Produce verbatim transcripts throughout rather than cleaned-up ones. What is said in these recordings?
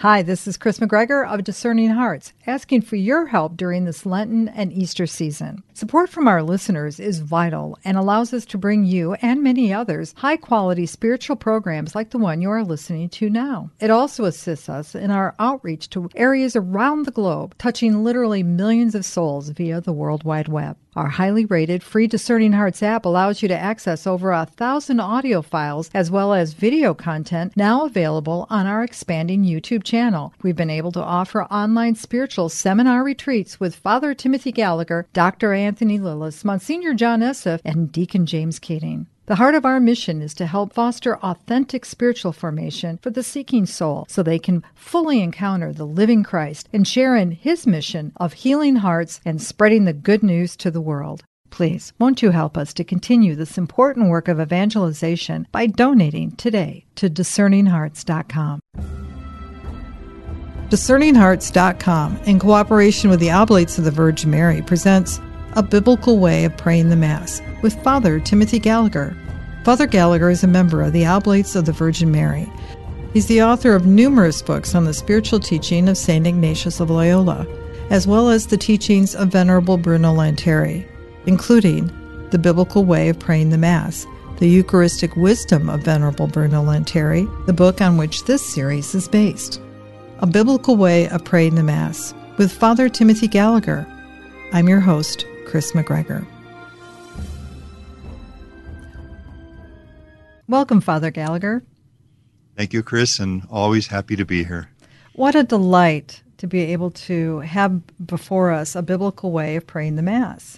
Hi, this is Chris McGregor of Discerning Hearts, asking for your help during this Lenten and Easter season. Support from our listeners is vital and allows us to bring you and many others high-quality spiritual programs like the one you are listening to now. It also assists us in our outreach to areas around the globe, touching literally millions of souls via the World Wide Web. Our highly rated free Discerning Hearts app allows you to access over a thousand audio files as well as video content now available on our expanding YouTube channel. We've been able to offer online spiritual seminar retreats with Father Timothy Gallagher, Doctor Anthony Lillis, Monsignor John Esseff, and Deacon James Keating. The heart of our mission is to help foster authentic spiritual formation for the seeking soul so they can fully encounter the living Christ and share in His mission of healing hearts and spreading the good news to the world. Please, won't you help us to continue this important work of evangelization by donating today to discerning hearts dot com. discerning hearts dot com, in cooperation with the Oblates of the Virgin Mary, presents A Biblical Way of Praying the Mass with Father Timothy Gallagher. Father Gallagher is a member of the Oblates of the Virgin Mary. He's the author of numerous books on the spiritual teaching of Saint Ignatius of Loyola, as well as the teachings of Venerable Bruno Lanteri, including The Biblical Way of Praying the Mass, The Eucharistic Wisdom of Venerable Bruno Lanteri, the book on which this series is based. A Biblical Way of Praying the Mass with Father Timothy Gallagher. I'm your host, Chris McGregor. Welcome, Father Gallagher. Thank you, Chris, and always happy to be here. What a delight to be able to have before us a biblical way of praying the Mass.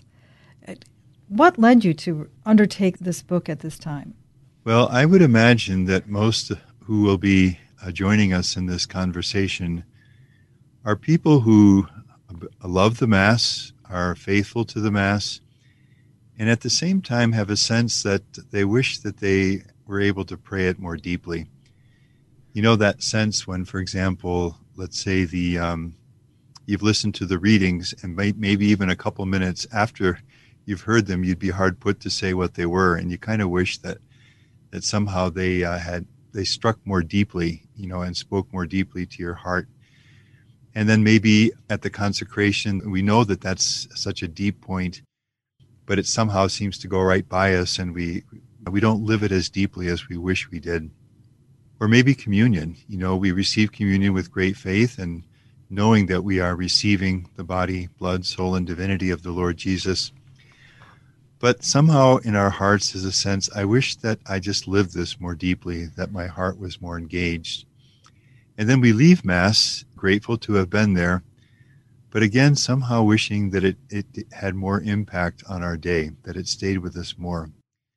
What led you to undertake this book at this time? Well, I would imagine that most who will be uh, joining us in this conversation are people who love the Mass, are faithful to the Mass, and at the same time have a sense that they wish that they were able to pray it more deeply. You know, that sense when, for example, let's say the um, you've listened to the readings and may, maybe even a couple minutes after you've heard them, you'd be hard put to say what they were, and you kind of wish that that somehow they uh, had they struck more deeply, you know, and spoke more deeply to your heart. And then maybe at the consecration, we know that that's such a deep point, but it somehow seems to go right by us, and we we don't live it as deeply as we wish we did. Or maybe communion. You know, we receive communion with great faith and knowing that we are receiving the body, blood, soul, and divinity of the Lord Jesus. But somehow in our hearts is a sense, I wish that I just lived this more deeply, that my heart was more engaged. And then we leave Mass, grateful to have been there, but again, somehow wishing that it, it had more impact on our day, that it stayed with us more.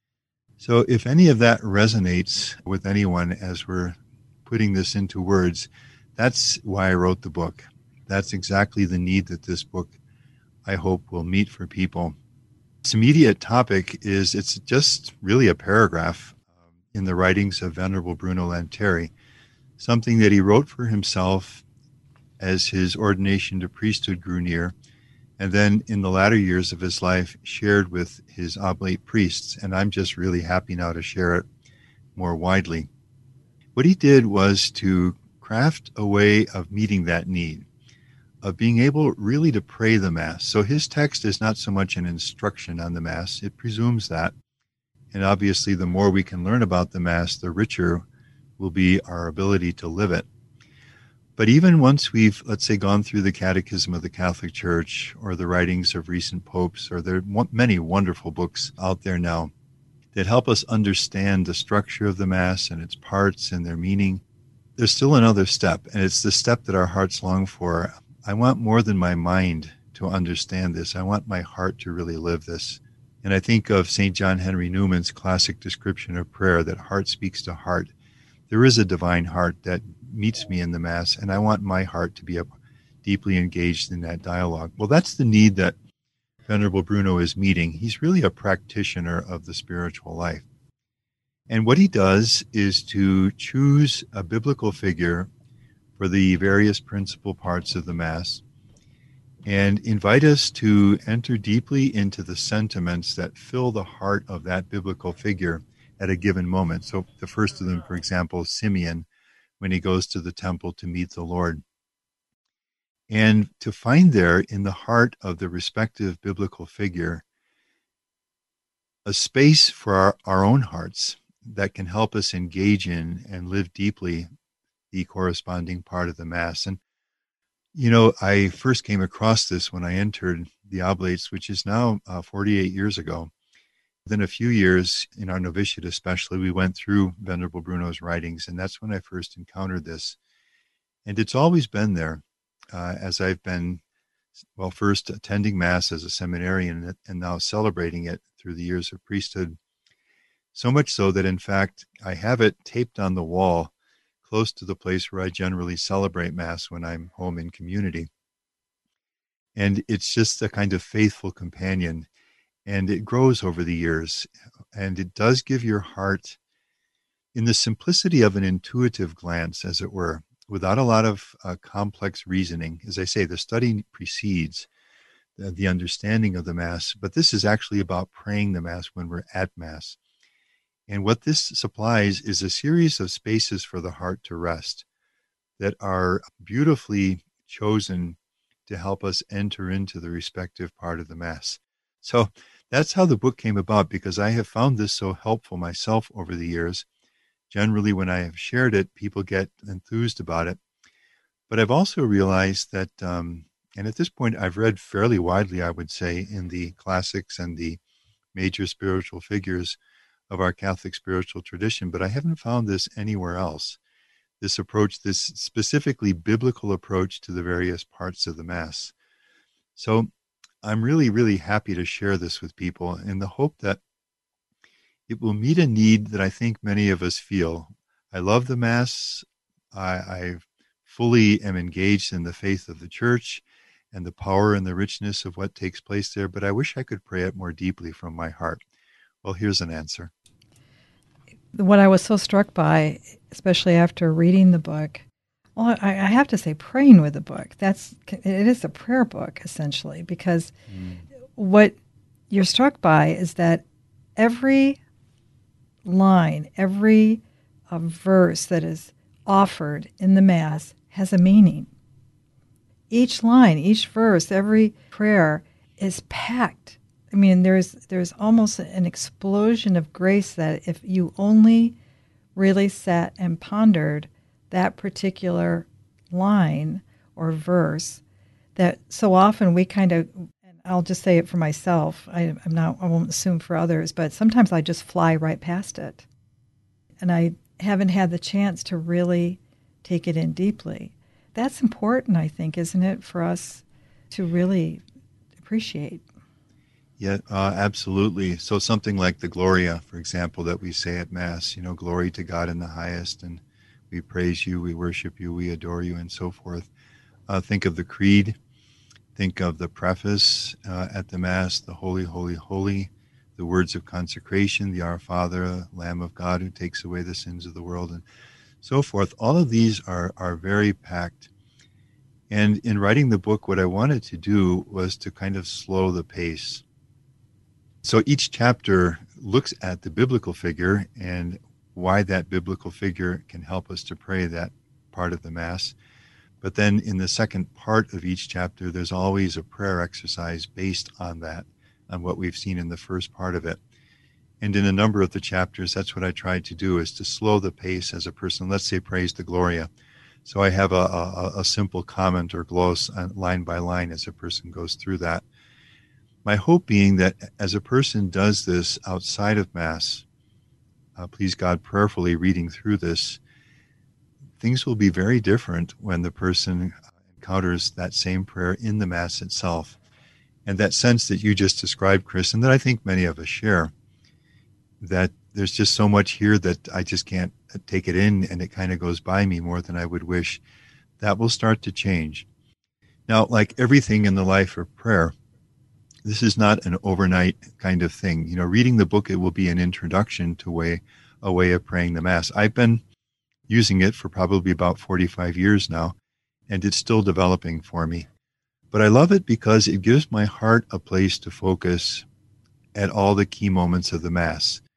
So if any of that resonates with anyone as we're putting this into words, that's why I wrote the book. That's exactly the need that this book, I hope, will meet for people. Its immediate topic is, it's just really a paragraph in the writings of Venerable Bruno Lanteri, something that he wrote for himself as his ordination to priesthood grew near, and then in the latter years of his life shared with his oblate priests, and I'm just really happy now to share it more widely. What he did was to craft a way of meeting that need, of being able really to pray the Mass. So his text is not so much an instruction on the Mass, it presumes that, and obviously the more we can learn about the Mass, the richer will be our ability to live it. But even once we've, let's say, gone through the Catechism of the Catholic Church or the writings of recent popes, or there are many wonderful books out there now that help us understand the structure of the Mass and its parts and their meaning, there's still another step, and it's the step that our hearts long for. I want more than my mind to understand this. I want my heart to really live this. And I think of Saint John Henry Newman's classic description of prayer, that heart speaks to heart. There is a divine heart that meets me in the Mass, and I want my heart to be deeply engaged in that dialogue. Well, that's the need that Venerable Bruno is meeting. He's really a practitioner of the spiritual life. And what he does is to choose a biblical figure for the various principal parts of the Mass and invite us to enter deeply into the sentiments that fill the heart of that biblical figure at a given moment. So the first of them, for example, Simeon, when he goes to the temple to meet the Lord. And to find there in the heart of the respective biblical figure a space for our, our own hearts that can help us engage in and live deeply the corresponding part of the Mass. And, you know, I first came across this when I entered the Oblates, which is now uh, forty-eight years ago. Within a few years, in our novitiate especially, we went through Venerable Bruno's writings, and that's when I first encountered this. And it's always been there uh, as I've been, well, first attending Mass as a seminarian and now celebrating it through the years of priesthood. So much so that, in fact, I have it taped on the wall close to the place where I generally celebrate Mass when I'm home in community. And it's just a kind of faithful companion, and it grows over the years, and it does give your heart, in the simplicity of an intuitive glance, as it were, without a lot of uh, complex reasoning. As I say, the study precedes the, the understanding of the Mass, but this is actually about praying the Mass when we're at Mass. And what this supplies is a series of spaces for the heart to rest that are beautifully chosen to help us enter into the respective part of the Mass. So that's how the book came about, because I have found this so helpful myself over the years. Generally, when I have shared it, people get enthused about it. But I've also realized that, um, and at this point, I've read fairly widely, I would say, in the classics and the major spiritual figures of our Catholic spiritual tradition, but I haven't found this anywhere else. This approach, this specifically biblical approach to the various parts of the Mass. So I'm really, really happy to share this with people in the hope that it will meet a need that I think many of us feel. I love the Mass. I, I fully am engaged in the faith of the Church and the power and the richness of what takes place there, but I wish I could pray it more deeply from my heart. Well, here's an answer. What I was so struck by, especially after reading the book, well, I, I have to say, praying with the book. That's it is a prayer book essentially, because mm. what you're struck by is that every line, every uh, verse that is offered in the Mass has a meaning. Each line, each verse, every prayer is packed. I mean, there's there's almost an explosion of grace that if you only really sat and pondered that particular line or verse, that so often we kind of, and I'll just say it for myself, I, I'm not, I won't assume for others, but sometimes I just fly right past it. And I haven't had the chance to really take it in deeply. That's important, I think, isn't it, for us to really appreciate. Yeah, uh, absolutely. So something like the Gloria, for example, that we say at Mass, you know, glory to God in the highest, and we praise you, we worship you, we adore you, and so forth. Uh, think of the Creed. Think of the preface uh, at the Mass, the Holy, Holy, Holy, the words of consecration, the Our Father, Lamb of God who takes away the sins of the world, and so forth. All of these are, are very packed. And in writing the book, what I wanted to do was to kind of slow the pace. So each chapter looks at the biblical figure and why that biblical figure can help us to pray that part of the Mass. But then in the second part of each chapter, there's always a prayer exercise based on that, on what we've seen in the first part of it. And in a number of the chapters, that's what I tried to do, is to slow the pace as a person, let's say, prays the Gloria. So I have a, a, a simple comment or gloss line by line as a person goes through that. My hope being that as a person does this outside of Mass, uh, please God, prayerfully reading through this, things will be very different when the person encounters that same prayer in the Mass itself. And that sense that you just described, Chris, and that I think many of us share, that there's just so much here that I just can't take it in, and it kind of goes by me more than I would wish, that will start to change. Now, like everything in the life of prayer, this is not an overnight kind of thing. You know, reading the book, it will be an introduction to way, a way of praying the Mass. I've been using it for probably about forty-five years now, and it's still developing for me. But I love it because it gives my heart a place to focus at all the key moments of the Mass.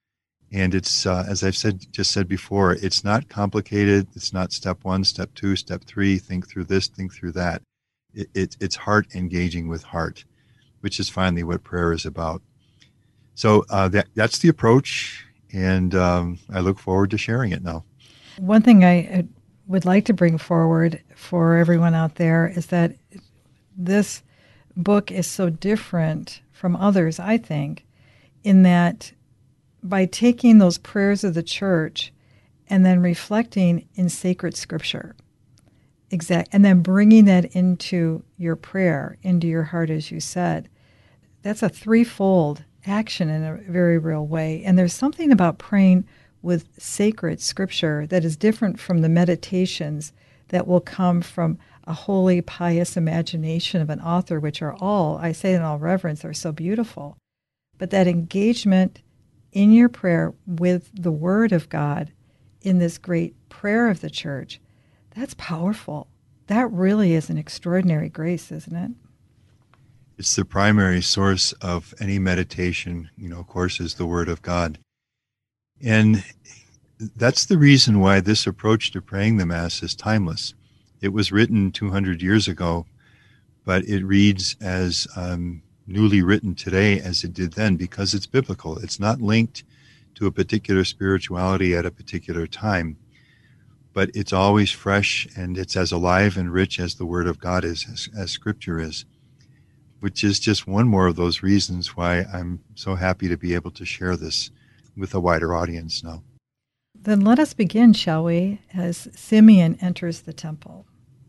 And it's, uh, as I've said, just said before, it's not complicated. It's not step one, step two, step three, think through this, think through that. It, it, it's heart engaging with heart, which is finally what prayer is about. So uh, that that's the approach, and um, I look forward to sharing it now. One thing I would like to bring forward for everyone out there is that this book is so different from others, I think, in that by taking those prayers of the church and then reflecting in sacred scripture, exact, and then bringing that into your prayer, into your heart, as you said, that's a threefold action in a very real way. And there's something about praying with sacred scripture that is different from the meditations that will come from a holy, pious imagination of an author, which are all, I say in all reverence, are so beautiful. But that engagement in your prayer with the Word of God in this great prayer of the church, that's powerful. That really is an extraordinary grace, isn't it? It's the primary source of any meditation, you know, of course, is the Word of God. And that's the reason why this approach to praying the Mass is timeless. It was written two hundred years ago, but it reads as um, newly written today as it did then because it's biblical. It's not linked to a particular spirituality at a particular time, but it's always fresh, and it's as alive and rich as the Word of God is, as, as Scripture is, which is just one more of those reasons why I'm so happy to be able to share this with a wider audience now. Then let us begin, shall we, as Simeon enters the temple.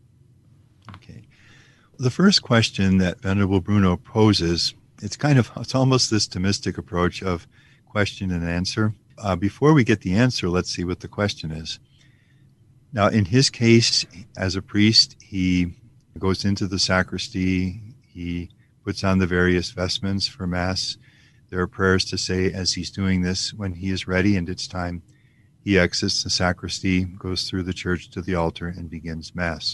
Okay. The first question that Venerable Bruno poses, it's kind of, it's almost this Thomistic approach of question and answer. Uh, before we get the answer, let's see what the question is. Now, in his case, as a priest, he goes into the sacristy, he puts on the various vestments for Mass. There are prayers to say as he's doing this. When he is ready and it's time, he exits the sacristy, goes through the church to the altar, and begins Mass.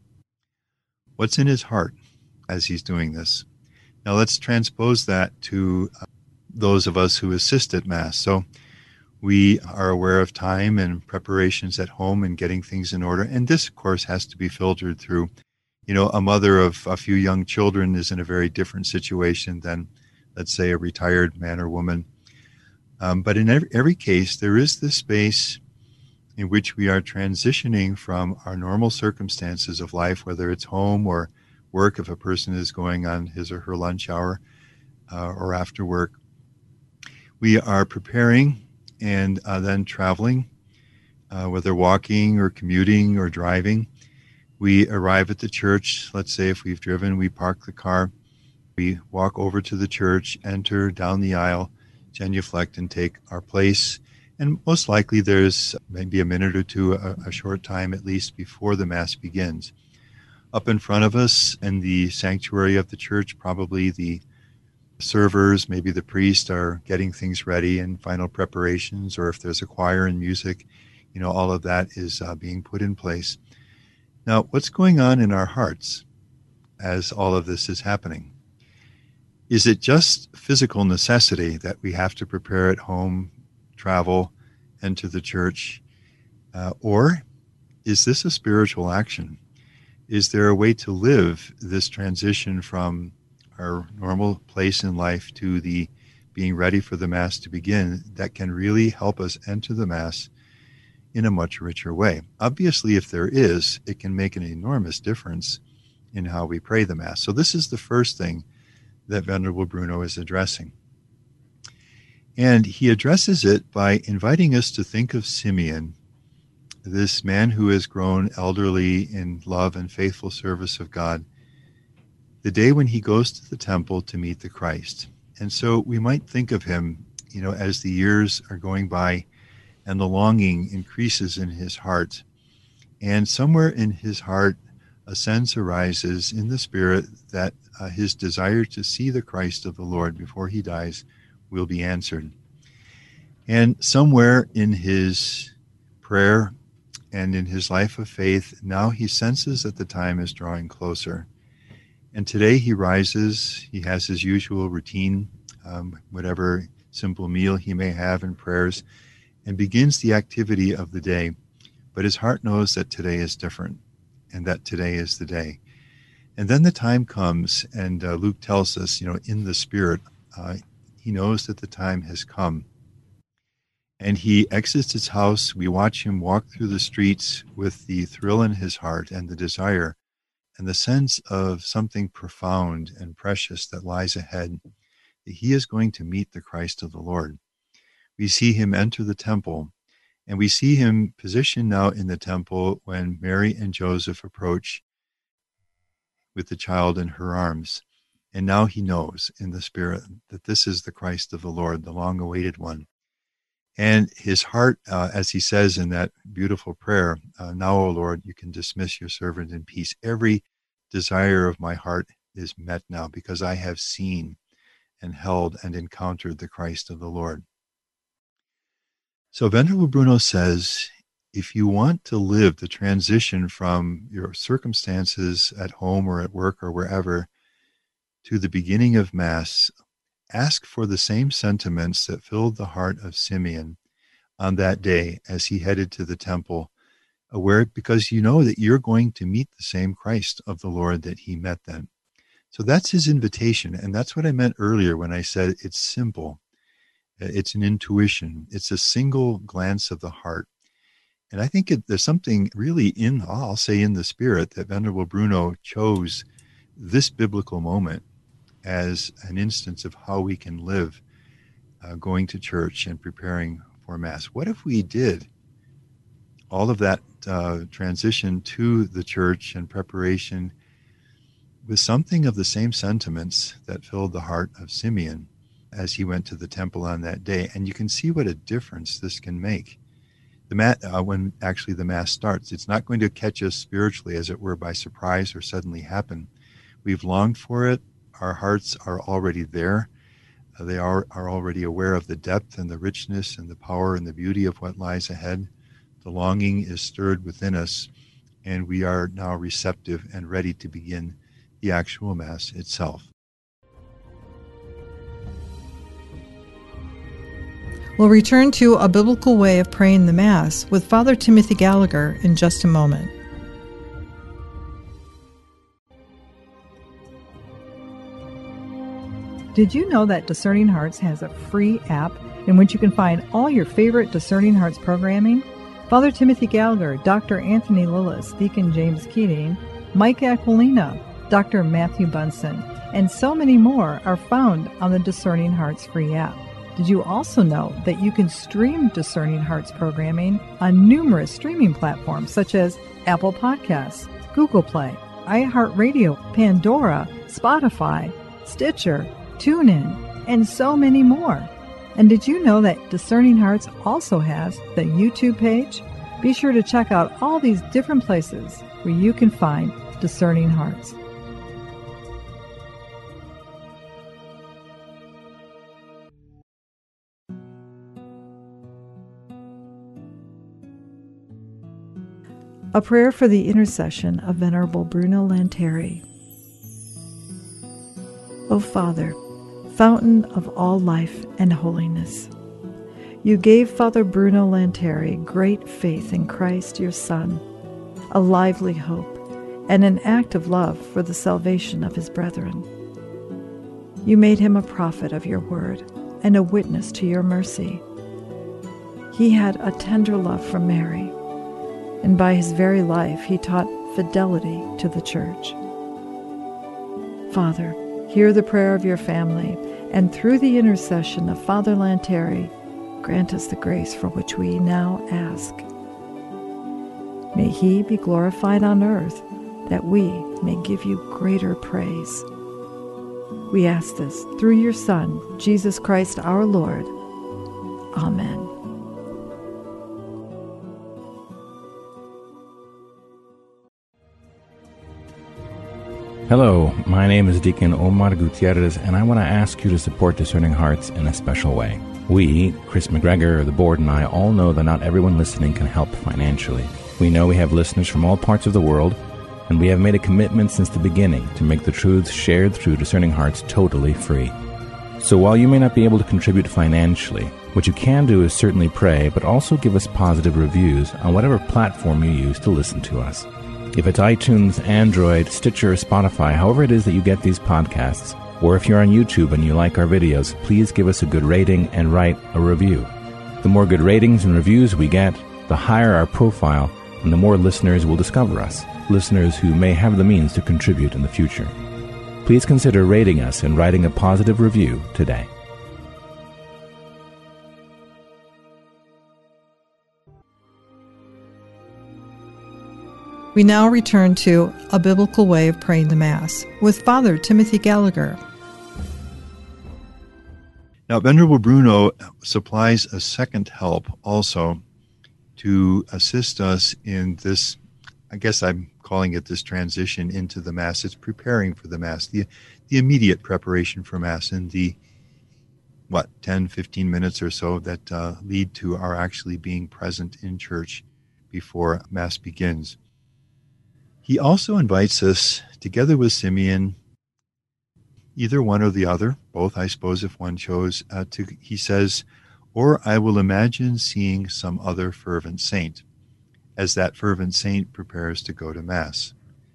What's in his heart as he's doing this? Now let's transpose that to uh, those of us who assist at Mass. So we are aware of time and preparations at home and getting things in order. And this, of course, has to be filtered through, you know, a mother of a few young children is in a very different situation than, let's say, a retired man or woman. Um, but in every, every case, there is this space in which we are transitioning from our normal circumstances of life, whether it's home or work, if a person is going on his or her lunch hour uh, or after work. We are preparing and uh, then traveling, uh, whether walking or commuting or driving. We arrive at the church. Let's say if we've driven, we park the car. We walk over to the church, enter down the aisle, genuflect, and take our place. And most likely there's maybe a minute or two, a, a short time at least, before the Mass begins. Up in front of us in the sanctuary of the church, probably the servers, maybe the priest, are getting things ready and final preparations, or if there's a choir and music, you know, all of that is uh, being put in place. Now, what's going on in our hearts as all of this is happening? Is it just physical necessity that we have to prepare at home, travel, enter the church? Uh, or is this a spiritual action? Is there a way to live this transition from our normal place in life to the being ready for the Mass to begin that can really help us enter the Mass in a much richer way? Obviously, if there is, it can make an enormous difference in how we pray the Mass. So this is the first thing that Venerable Bruno is addressing. And he addresses it by inviting us to think of Simeon, this man who has grown elderly in love and faithful service of God, the day when he goes to the temple to meet the Christ. And so we might think of him, you know, as the years are going by and the longing increases in his heart. And somewhere in his heart, a sense arises in the spirit that uh, his desire to see the Christ of the Lord before he dies will be answered. And somewhere in his prayer and in his life of faith, now he senses that the time is drawing closer. And today he rises, he has his usual routine, um, whatever simple meal he may have in prayers, and begins the activity of the day. But his heart knows that today is different, and that today is the day. And then the time comes, and uh, Luke tells us, you know, in the Spirit, uh, he knows that the time has come. And he exits his house. We watch him walk through the streets with the thrill in his heart and the desire and the sense of something profound and precious that lies ahead, that he is going to meet the Christ of the Lord. We see him enter the temple, and we see him positioned now in the temple when Mary and Joseph approach with the child in her arms. And now he knows in the Spirit that this is the Christ of the Lord, the long-awaited one. And his heart, uh, as he says in that beautiful prayer, uh, now, O Lord, you can dismiss your servant in peace. Every desire of my heart is met now because I have seen and held and encountered the Christ of the Lord. So Venerable Bruno says, if you want to live the transition from your circumstances at home or at work or wherever to the beginning of Mass, ask for the same sentiments that filled the heart of Simeon on that day as he headed to the temple, aware because you know that you're going to meet the same Christ of the Lord that he met then. So that's his invitation, and that's what I meant earlier when I said it's simple. It's an intuition. It's a single glance of the heart. And I think it, there's something really in, I'll say in the Spirit, that Venerable Bruno chose this biblical moment as an instance of how we can live uh, going to church and preparing for Mass. What if we did all of that uh, transition to the church and preparation with something of the same sentiments that filled the heart of Simeon as he went to the temple on that day? And you can see what a difference this can make. The mat, uh, when actually the Mass starts, it's not going to catch us spiritually, as it were, by surprise or suddenly happen. We've longed for it. Our hearts are already there. Uh, they are, are already aware of the depth and the richness and the power and the beauty of what lies ahead. The longing is stirred within us, and we are now receptive and ready to begin the actual Mass itself. We'll return to A Biblical Way of Praying the Mass with Father Timothy Gallagher in just a moment. Did you know that Discerning Hearts has a free app in which you can find all your favorite Discerning Hearts programming? Father Timothy Gallagher, Doctor Anthony Lillis, Deacon James Keating, Mike Aquilina, Doctor Matthew Bunson, and so many more are found on the Discerning Hearts free app. Did you also know that you can stream Discerning Hearts programming on numerous streaming platforms such as Apple Podcasts, Google Play, iHeartRadio, Pandora, Spotify, Stitcher, TuneIn, and so many more? And did you know that Discerning Hearts also has the YouTube page? Be sure to check out all these different places where you can find Discerning Hearts. A prayer for the intercession of Venerable Bruno Lanteri. O Father, fountain of all life and holiness, you gave Father Bruno Lanteri great faith in Christ your Son, a lively hope, and an act of love for the salvation of his brethren. You made him a prophet of your word and a witness to your mercy. He had a tender love for Mary, and by his very life he taught fidelity to the Church. Father, hear the prayer of your family, and through the intercession of Father Lanteri, grant us the grace for which we now ask. May he be glorified on earth, that we may give you greater praise. We ask this through your Son, Jesus Christ our Lord. Amen. Hello, my name is Deacon Omar Gutierrez, and I want to ask you to support Discerning Hearts in a special way. We, Chris McGregor, the board, and I all know that not everyone listening can help financially. We know we have listeners from all parts of the world, and we have made a commitment since the beginning to make the truths shared through Discerning Hearts totally free. So while you may not be able to contribute financially, what you can do is certainly pray, but also give us positive reviews on whatever platform you use to listen to us. If it's iTunes, Android, Stitcher, Spotify, however it is that you get these podcasts, or if you're on YouTube and you like our videos, please give us a good rating and write a review. The more good ratings and reviews we get, the higher our profile, and the more listeners will discover us, listeners who may have the means to contribute in the future. Please consider rating us and writing a positive review today. We now return to A Biblical Way of Praying the Mass with Father Timothy Gallagher. Now, Venerable Bruno supplies a second help also to assist us in this, I guess I'm calling it this transition into the Mass. It's preparing for the Mass, the, the immediate preparation for Mass in the, what, ten, fifteen minutes or so that uh, lead to our actually being present in church before Mass begins. He also invites us, together with Simeon, either one or the other, both, I suppose, if one chose, uh, to, he says, or I will imagine seeing some other fervent saint, as that fervent saint prepares to go to Mass.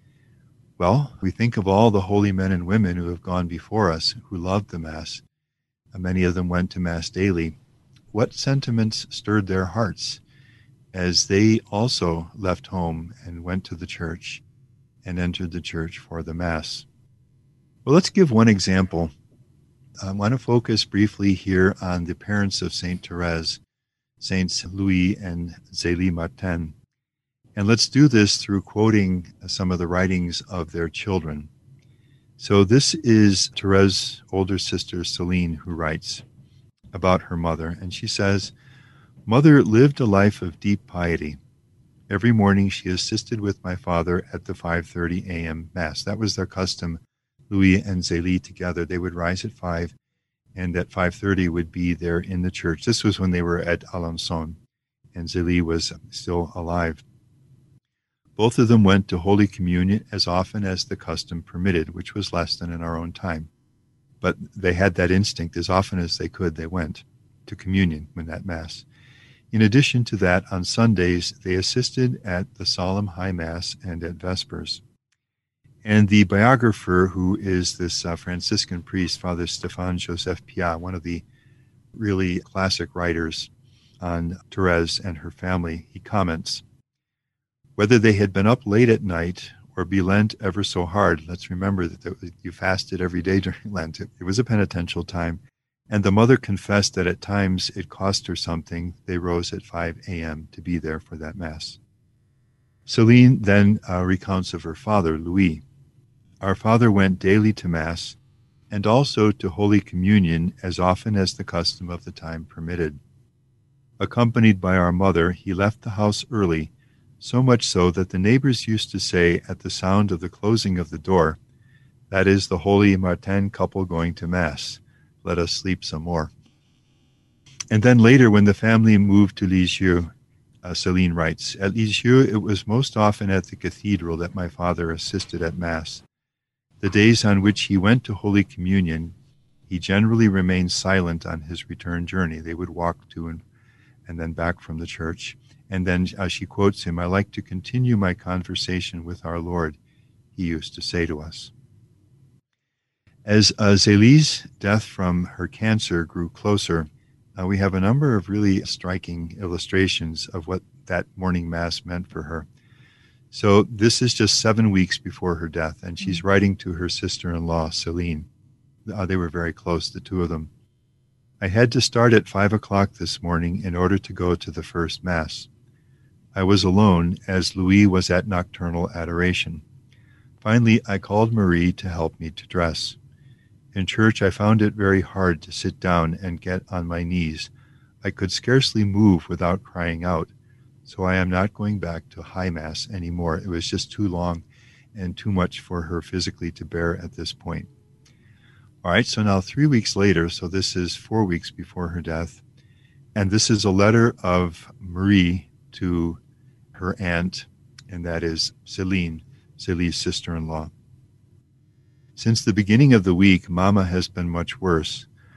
Well, we think of all the holy men and women who have gone before us, who loved the Mass. Many of them went to Mass daily. What sentiments stirred their hearts as they also left home and went to the church and entered the church for the Mass? Well, let's give one example. I want to focus briefly here on the parents of Saint Therese, Saints Louis and Zélie Martin. And let's do this through quoting some of the writings of their children. So this is Therese's older sister, Celine, who writes about her mother. And she says, "Mother lived a life of deep piety. Every morning she assisted with my father at the five thirty a.m. Mass." That was their custom. Louis and Zélie together, they would rise at five, and at five thirty would be there in the church. This was when they were at Alençon, and Zélie was still alive. Both of them went to Holy Communion as often as the custom permitted, which was less than in our own time. But they had that instinct. As often as they could, they went to communion when that Mass. In addition to that, on Sundays, they assisted at the Solemn High Mass and at Vespers. And the biographer, who is this uh, Franciscan priest, Father Stéphane Joseph Piat, one of the really classic writers on Therese and her family, he comments, "Whether they had been up late at night or be Lent ever so hard," let's remember that you fasted every day during Lent. It was a penitential time. And the mother confessed that at times it cost her something. They rose at five a.m. to be there for that Mass. Celine then uh, recounts of her father, Louis. "Our father went daily to Mass and also to Holy Communion as often as the custom of the time permitted. Accompanied by our mother, he left the house early, so much so that the neighbors used to say at the sound of the closing of the door, 'That is the holy Martin couple going to Mass. Let us sleep some more.'" And then later, when the family moved to Lisieux, uh, Celine writes, "At Lisieux, it was most often at the cathedral that my father assisted at Mass. The days on which he went to Holy Communion, he generally remained silent on his return journey." They would walk to and, and then back from the church. And then as she quotes him, "I like to continue my conversation with our Lord," he used to say to us. As uh, Zélie's death from her cancer grew closer, uh, we have a number of really striking illustrations of what that morning Mass meant for her. So this is just seven weeks before her death, and she's writing to her sister-in-law, Celine. Uh, they were very close, the two of them. "I had to start at five o'clock this morning in order to go to the first Mass. I was alone, as Louis was at nocturnal adoration. Finally, I called Marie to help me to dress. In church, I found it very hard to sit down and get on my knees. I could scarcely move without crying out, so I am not going back to High Mass anymore. It was just too long and too much for her physically to bear at this point." All right, so now three weeks later, so this is four weeks before her death, and this is a letter of Marie to her aunt, and that is Celine, Zélie's sister-in-law. "Since the beginning of the week, Mama has been much worse.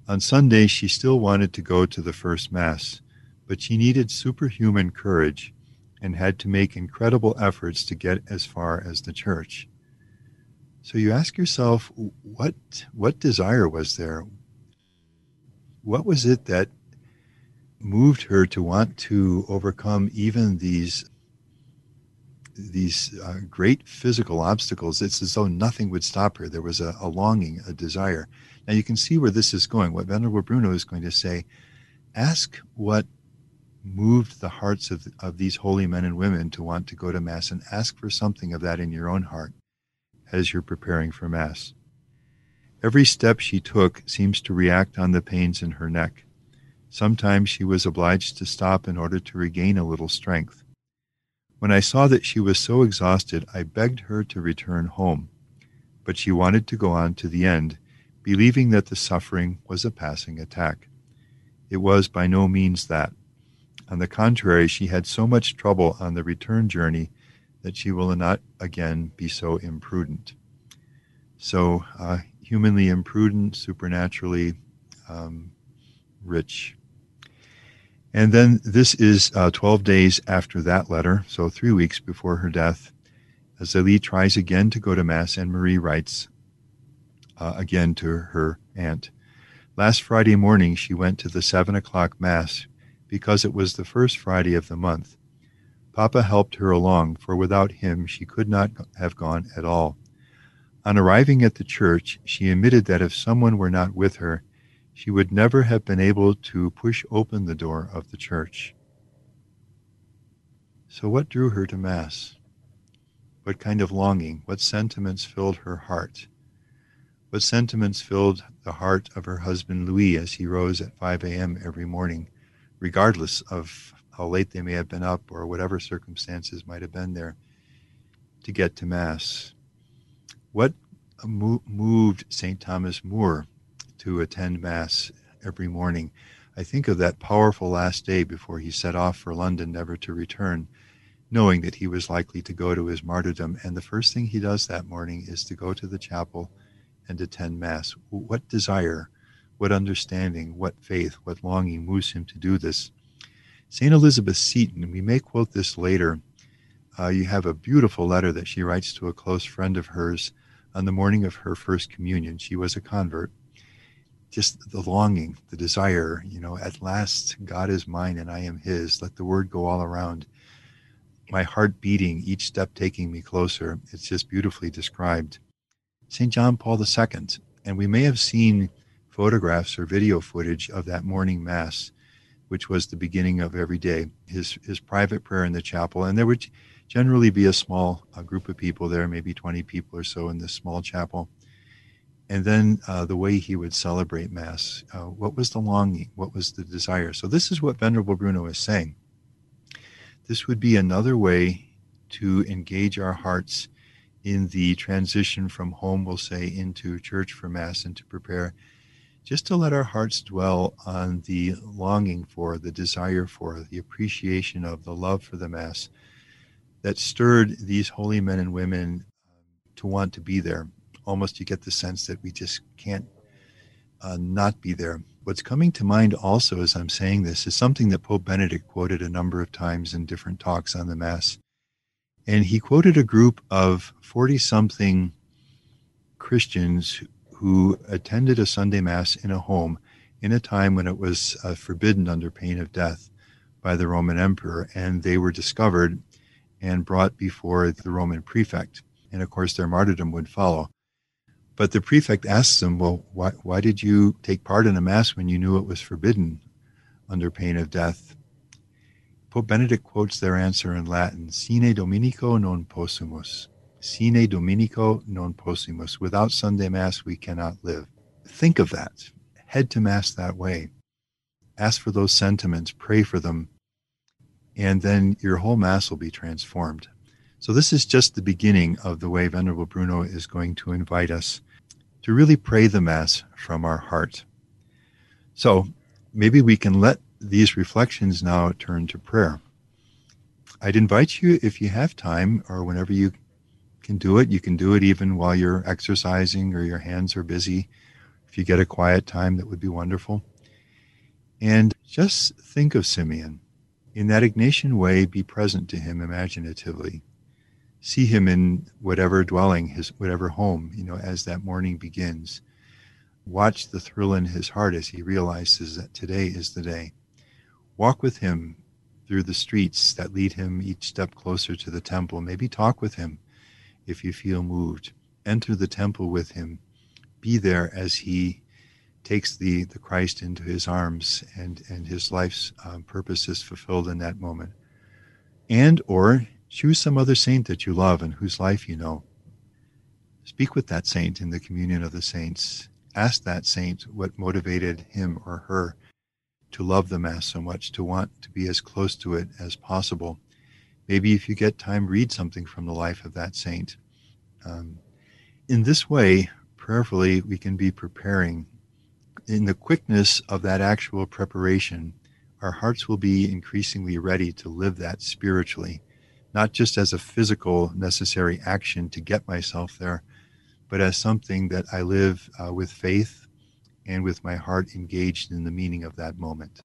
On Sunday, she still wanted to go to the first Mass, but she needed superhuman courage and had to make incredible efforts to get as far as the church. So you ask yourself, what what desire was there? What was it that moved her to want to overcome even these these uh, great physical obstacles? It's as though nothing would stop her. There was a, a longing, a desire. Now you can see where this is going. What Venerable Bruno is going to say, ask what moved the hearts of, of these holy men and women to want to go to Mass, and ask for something of that in your own heart as you're preparing for Mass. Every step she took seems to react on the pains in her neck. Sometimes she was obliged to stop in order to regain a little strength. When I saw that she was so exhausted, I begged her to return home, but she wanted to go on to the end, believing that the suffering was a passing attack. It was by no means that. On the contrary, she had so much trouble on the return journey that she will not again be so imprudent. So, uh, humanly imprudent, supernaturally um, rich. And then this is uh, twelve days after that letter, so three weeks before her death, as Zélie tries again to go to Mass, and Marie writes uh, again to her aunt. Last Friday morning she went to the seven o'clock Mass because it was the first Friday of the month. Papa helped her along, for without him she could not have gone at all. On arriving at the church, she admitted that if someone were not with her, she would never have been able to push open the door of the church. So what drew her to Mass? What kind of longing, what sentiments filled her heart? What sentiments filled the heart of her husband Louis as he rose at five a.m. every morning, regardless of how late they may have been up or whatever circumstances might have been there, to get to Mass? What moved Saint Thomas More to attend Mass every morning? I think of that powerful last day before he set off for London, never to return, knowing that he was likely to go to his martyrdom. And the first thing he does that morning is to go to the chapel and attend Mass. What desire, what understanding, what faith, what longing moves him to do this? Saint Elizabeth Seton, we may quote this later. Uh, you have a beautiful letter that she writes to a close friend of hers on the morning of her first communion. She was a convert. Just the longing, the desire, you know, at last God is mine and I am his. Let the word go all around. My heart beating, each step taking me closer. It's just beautifully described. Saint John Paul the Second, and we may have seen photographs or video footage of that morning Mass, which was the beginning of every day, his his private prayer in the chapel. And there would generally be a small uh, group of people there, maybe twenty people or so in this small chapel. And then uh, the way he would celebrate Mass, uh, what was the longing, what was the desire? So this is what Venerable Bruno is saying. This would be another way to engage our hearts in the transition from home, we'll say, into church for Mass and to prepare, just to let our hearts dwell on the longing for, the desire for, the appreciation of, the love for the Mass that stirred these holy men and women to want to be there. Almost you get the sense that we just can't uh, not be there. What's coming to mind also as I'm saying this is something that Pope Benedict quoted a number of times in different talks on the Mass. And he quoted a group of forty-something Christians who attended a Sunday Mass in a home in a time when it was uh, forbidden under pain of death by the Roman Emperor. And they were discovered and brought before the Roman prefect. And of course, their martyrdom would follow. But the prefect asks them, well, why, why did you take part in a Mass when you knew it was forbidden under pain of death? Pope Benedict quotes their answer in Latin, Sine Dominico non possumus. Sine Dominico non possumus. Without Sunday Mass, we cannot live. Think of that. Head to Mass that way. Ask for those sentiments. Pray for them. And then your whole Mass will be transformed. So this is just the beginning of the way Venerable Bruno is going to invite us to really pray the Mass from our heart. So maybe we can let these reflections now turn to prayer. I'd invite you, if you have time or whenever you can do it, you can do it even while you're exercising or your hands are busy If you get a quiet time, that would be wonderful. And just think of Simeon. In that Ignatian way, be present to him imaginatively. See him in whatever dwelling, his whatever home, you know, as that morning begins. Watch the thrill in his heart as he realizes that today is the day. Walk with him through the streets that lead him each step closer to the temple. Maybe talk with him if you feel moved. Enter the temple with him. Be there as he takes the, the Christ into his arms and, and his life's um, purpose is fulfilled in that moment. And or choose some other saint that you love and whose life you know. Speak with that saint in the communion of the saints. Ask that saint what motivated him or her to love the Mass so much, to want to be as close to it as possible. Maybe if you get time, read something from the life of that saint. Um, in this way, prayerfully, we can be preparing. In the quickness of that actual preparation, our hearts will be increasingly ready to live that spiritually, not just as a physical necessary action to get myself there, but as something that I live uh, with faith and with my heart engaged in the meaning of that moment.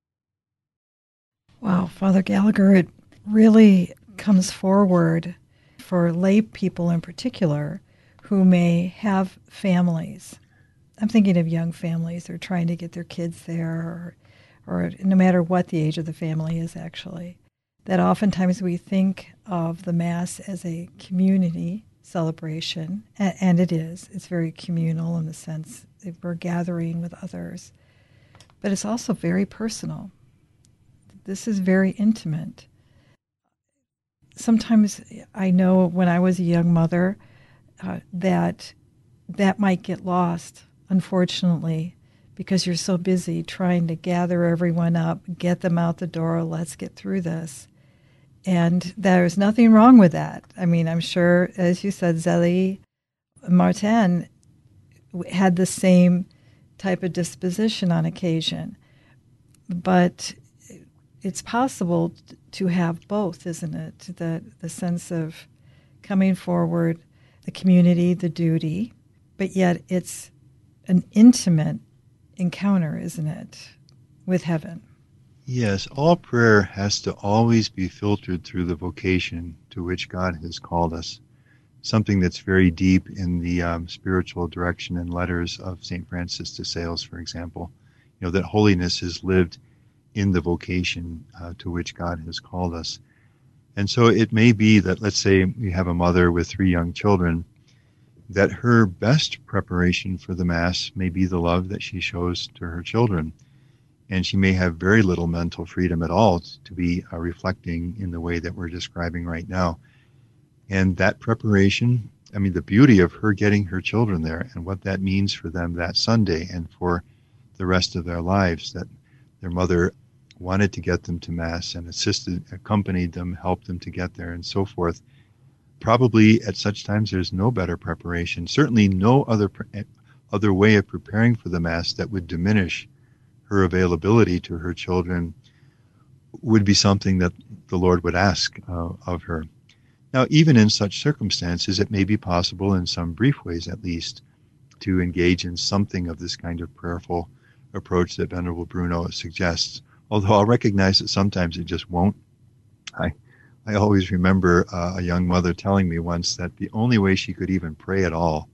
Wow, Father Gallagher, it really comes forward for lay people in particular who may have families. I'm thinking of young families who are trying to get their kids there, or, or no matter what the age of the family is actually, that oftentimes we think of the Mass as a community celebration, and, and it is. It's very communal in the sense that we're gathering with others, but it's also very personal. This is very intimate. Sometimes I know when I was a young mother uh, that that might get lost, unfortunately, because you're so busy trying to gather everyone up, get them out the door, let's get through this. And there's nothing wrong with that. I mean, I'm sure, as you said, Zélie Martin had the same type of disposition on occasion. But it's possible to have both, isn't it? The, the sense of coming forward, the community, the duty, but yet it's an intimate encounter, isn't it, with heaven? Yes, all prayer has to always be filtered through the vocation to which God has called us, something that's very deep in the um, spiritual direction and letters of Saint Francis de Sales, for example. You know, that holiness is lived in the vocation uh, to which God has called us. And so it may be that, let's say we have a mother with three young children, that her best preparation for the Mass may be the love that she shows to her children. And she may have very little mental freedom at all to be uh, reflecting in the way that we're describing right now. And that preparation, I mean, the beauty of her getting her children there and what that means for them that Sunday and for the rest of their lives, that their mother wanted to get them to Mass and assisted, accompanied them, helped them to get there and so forth. Probably at such times there's no better preparation, certainly no other other way of preparing for the Mass that would diminish her availability to her children would be something that the Lord would ask uh, of her. Now, even in such circumstances, it may be possible in some brief ways at least to engage in something of this kind of prayerful approach that Venerable Bruno suggests, although I'll recognize that sometimes it just won't. I I always remember uh, a young mother telling me once that the only way she could even pray at all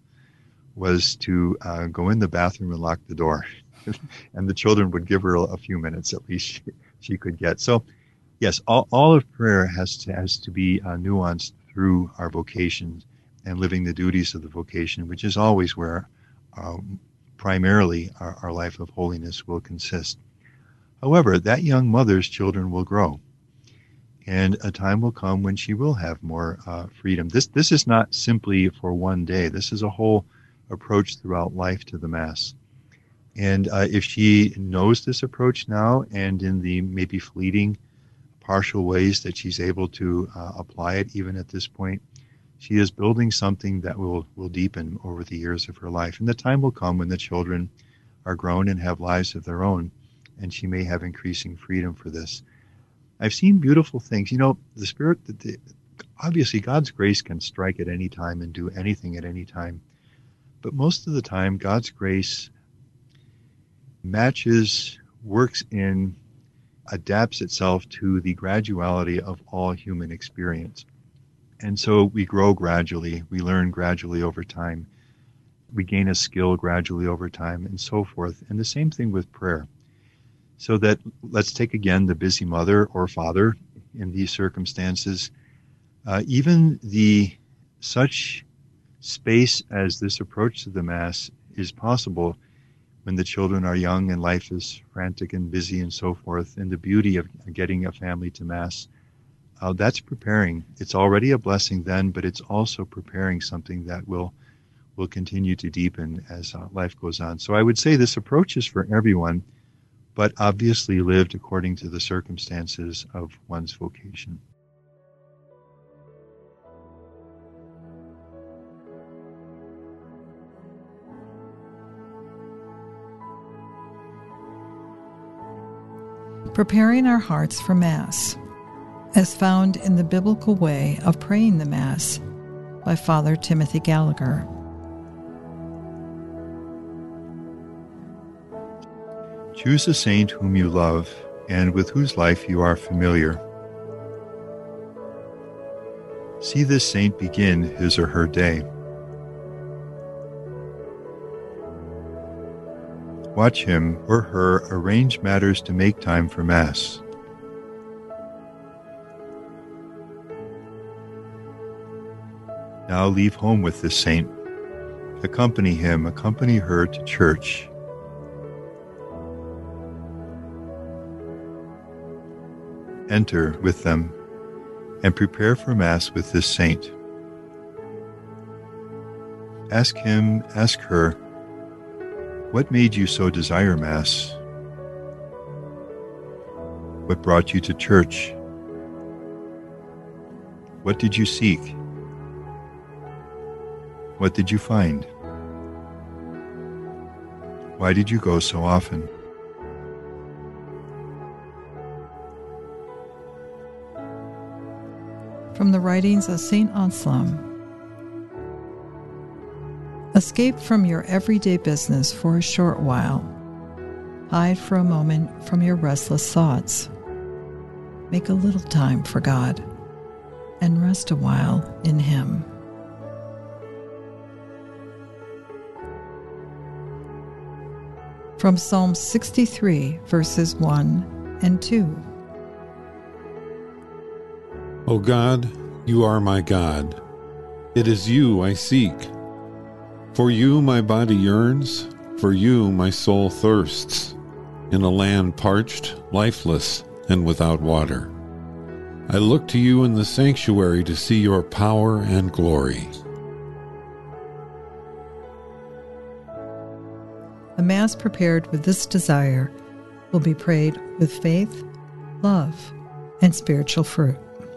was to uh, go in the bathroom and lock the door. And the children would give her a, a few minutes at least she, she could get. So, yes, all, all of prayer has to has to be uh, nuanced through our vocations and living the duties of the vocation, which is always where uh, primarily our, our life of holiness will consist. However, that young mother's children will grow, and a time will come when she will have more uh, freedom. This this is not simply for one day. This is a whole approach throughout life to the Mass. And uh, if she knows this approach now and in the maybe fleeting, partial ways that she's able to uh, apply it even at this point, she is building something that will, will deepen over the years of her life. And the time will come when the children are grown and have lives of their own, and she may have increasing freedom for this. I've seen beautiful things. You know, the Spirit, the, the, obviously God's grace can strike at any time and do anything at any time. But most of the time, God's grace matches, works in, adapts itself to the graduality of all human experience. And so we grow gradually, we learn gradually over time, we gain a skill gradually over time, and so forth. And the same thing with prayer. So that, let's take again the busy mother or father in these circumstances. Uh, even the such space as this approach to the Mass is possible when the children are young and life is frantic and busy and so forth. And the beauty of getting a family to Mass, uh, that's preparing. It's already a blessing then, but it's also preparing something that will will continue to deepen as uh, life goes on. So I would say this approach is for everyone, but obviously lived according to the circumstances of one's vocation. Preparing our hearts for Mass, as found in the Biblical Way of Praying the Mass by Father Timothy Gallagher. Choose a saint whom you love and with whose life you are familiar. See this saint begin his or her day. Watch him or her arrange matters to make time for Mass. Now leave home with this saint. Accompany him, accompany her to church. Enter with them and prepare for Mass with this saint. Ask him, ask her, what made you so desire Mass? What brought you to church? What did you seek? What did you find? Why did you go so often? From the writings of Saint Anselm. Escape from your everyday business for a short while. Hide for a moment from your restless thoughts. Make a little time for God and rest a while in Him. From Psalm sixty-three, verses one and two. O God, you are my God. It is you I seek. For you my body yearns, for you my soul thirsts, in a land parched, lifeless, and without water. I look to you in the sanctuary to see your power and glory. A Mass prepared with this desire will be prayed with faith, love, and spiritual fruit.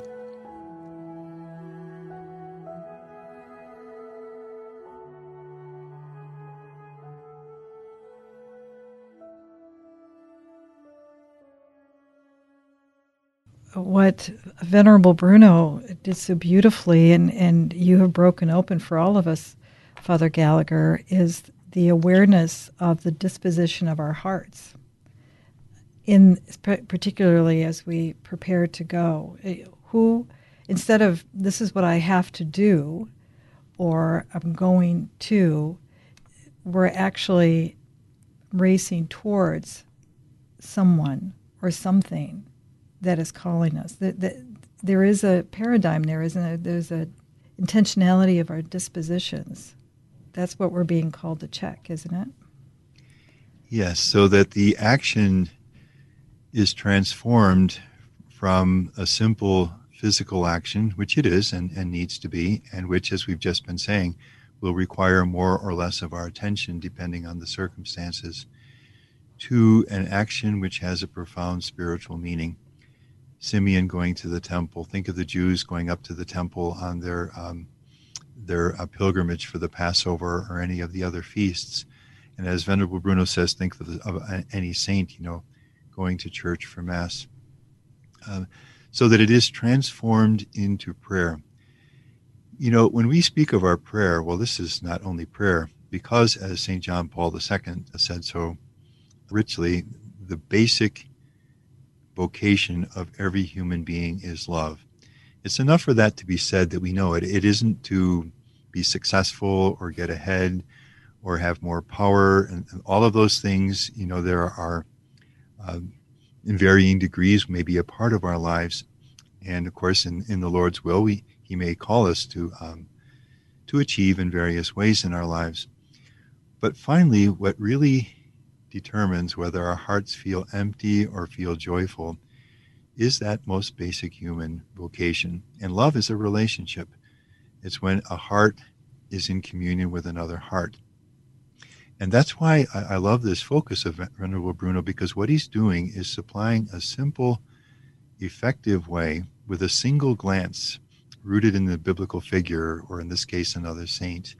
What Venerable Bruno did so beautifully, and, and you have broken open for all of us, Father Gallagher, is the awareness of the disposition of our hearts, in particularly as we prepare to go. Who, instead of, this is what I have to do, or I'm going to, we're actually racing towards someone or something that is calling us. That, that there is a paradigm there, isn't there? There's a intentionality of our dispositions. That's what we're being called to check, isn't it? Yes, so that the action is transformed from a simple physical action, which it is and, and needs to be, and which, as we've just been saying, will require more or less of our attention depending on the circumstances, to an action which has a profound spiritual meaning. Simeon going to the temple. Think of the Jews going up to the temple on their um, their uh, pilgrimage for the Passover or any of the other feasts. And as Venerable Bruno says, think of, the, of any saint, you know, going to church for Mass. Uh, so that it is transformed into prayer. You know, when we speak of our prayer, well, this is not only prayer, because as Saint John Paul the Second said so richly, the basic vocation of every human being is love. It's enough for that to be said that we know it. It isn't to be successful or get ahead or have more power, and, and all of those things. You know, there are uh, in varying degrees maybe a part of our lives, and of course, in, in the Lord's will, we He may call us to um, to achieve in various ways in our lives. But finally, what really determines whether our hearts feel empty or feel joyful is that most basic human vocation. And love is a relationship. It's when a heart is in communion with another heart. And that's why I, I love this focus of Venerable Bruno, because what he's doing is supplying a simple, effective way with a single glance, rooted in the biblical figure, or in this case, another saint,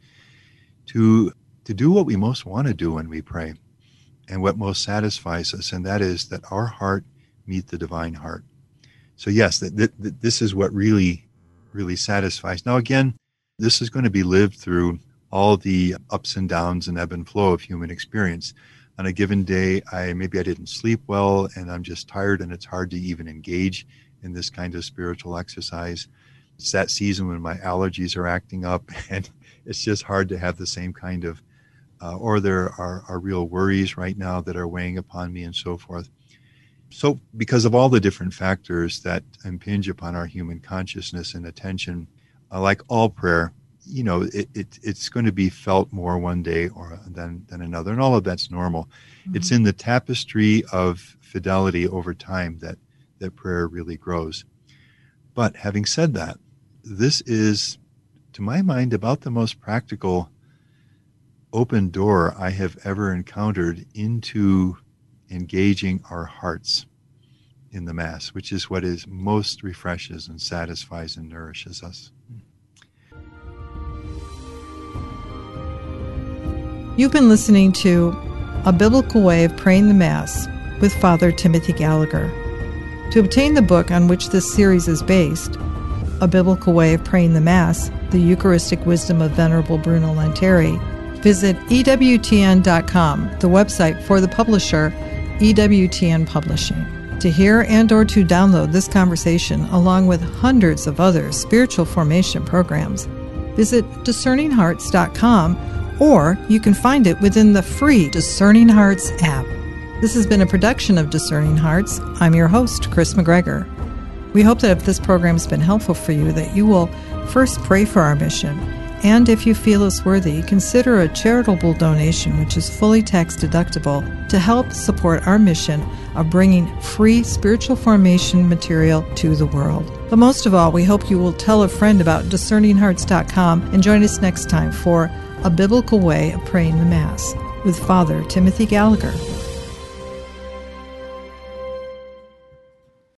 to, to do what we most want to do when we pray, and what most satisfies us, and that is that our heart meet the divine heart. So yes, that, that, that this is what really, really satisfies. Now again, this is going to be lived through all the ups and downs and ebb and flow of human experience. On a given day, I maybe I didn't sleep well, and I'm just tired, and it's hard to even engage in this kind of spiritual exercise. It's that season when my allergies are acting up, and it's just hard to have the same kind of, uh, or there are, are real worries right now that are weighing upon me, and so forth. So because of all the different factors that impinge upon our human consciousness and attention, uh, like all prayer, you know, it, it it's going to be felt more one day or than, than another, and all of that's normal. Mm-hmm. It's in the tapestry of fidelity over time that, that prayer really grows. But having said that, this is, to my mind, about the most practical open door I have ever encountered into engaging our hearts in the Mass, which is what is most refreshes and satisfies and nourishes us. You've been listening to A Biblical Way of Praying the Mass with Father Timothy Gallagher. To obtain the book on which this series is based, A Biblical Way of Praying the Mass, The Eucharistic Wisdom of Venerable Bruno Lanteri, visit E W T N dot com, the website for the publisher, E W T N Publishing. To hear and or to download this conversation, along with hundreds of other spiritual formation programs, visit discerning hearts dot com, or you can find it within the free Discerning Hearts app. This has been a production of Discerning Hearts. I'm your host, Chris McGregor. We hope that if this program has been helpful for you, that you will first pray for our mission, and if you feel it's worthy, consider a charitable donation, which is fully tax deductible, to help support our mission of bringing free spiritual formation material to the world. But most of all, we hope you will tell a friend about discerning hearts dot com and join us next time for A Biblical Way of Praying the Mass with Father Timothy Gallagher.